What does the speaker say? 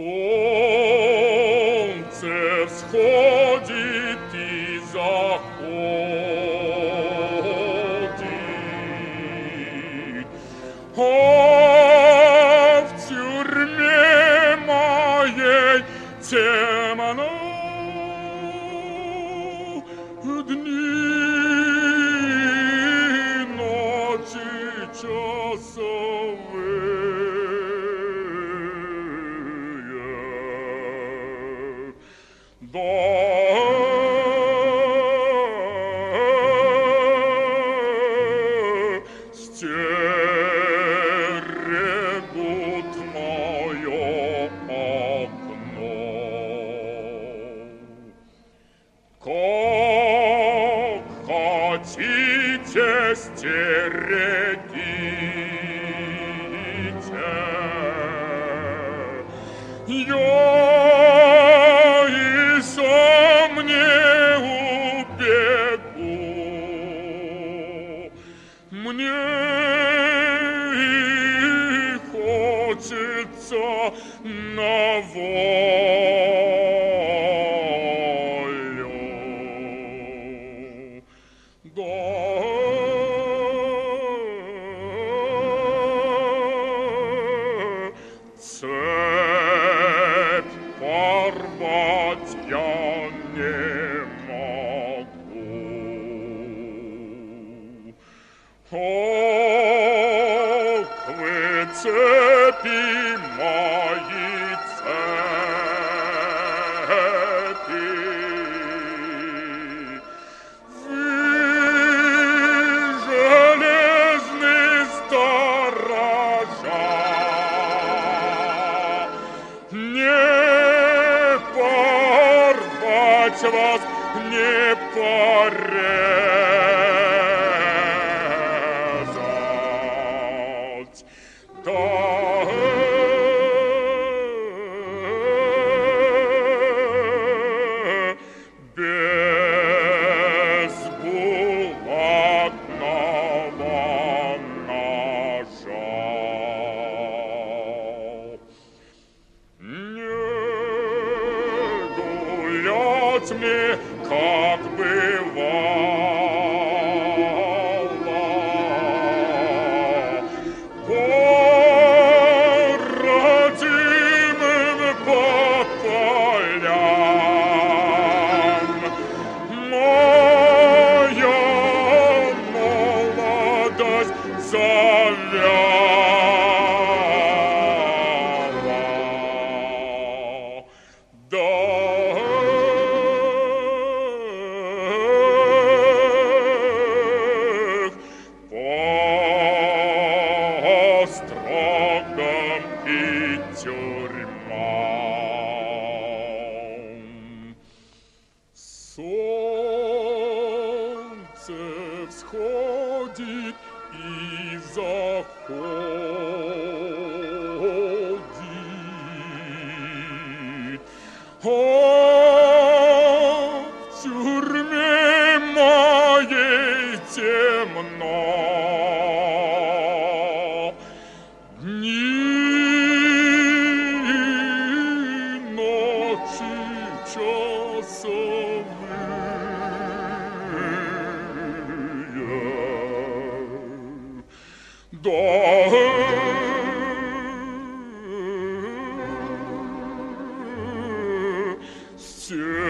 Солнце всходит и заходит, а в тюрьме моей темно. Дни, ночи часовые, да стерегут мое окно. Как хотите, стерегите, я и сам не убегу. Мне и хочется на волю. Да, цепь порвать я не могу. Ох, вы цепи мои, цепи, вы железные сторожа, не порвать вас, не порезать. Да, без булатного ножа. Не гулять мне, как бывало, по родимым полям. Моя молодость завяла. Да, по строгам и тюрьмам. Солнце всходит и заходит, а в тюрьме моей темно. Дни, ночи часовые, да,